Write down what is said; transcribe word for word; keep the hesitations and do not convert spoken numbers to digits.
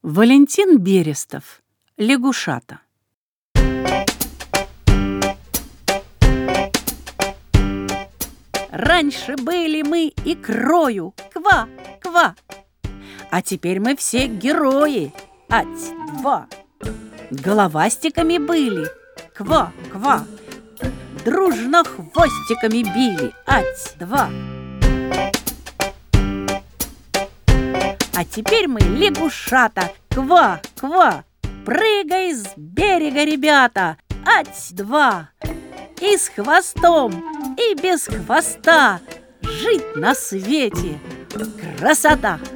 Валентин Берестов. Лягушата. Раньше были мы икрою, ква-ква, а теперь мы все герои, ать-два. Головастиками были, ква-ква, дружно хвостиками били, ать-два. А теперь мы лягушата, ква-ква, прыгай с берега, ребята, ать-два. И с хвостом, и без хвоста жить на свете красота!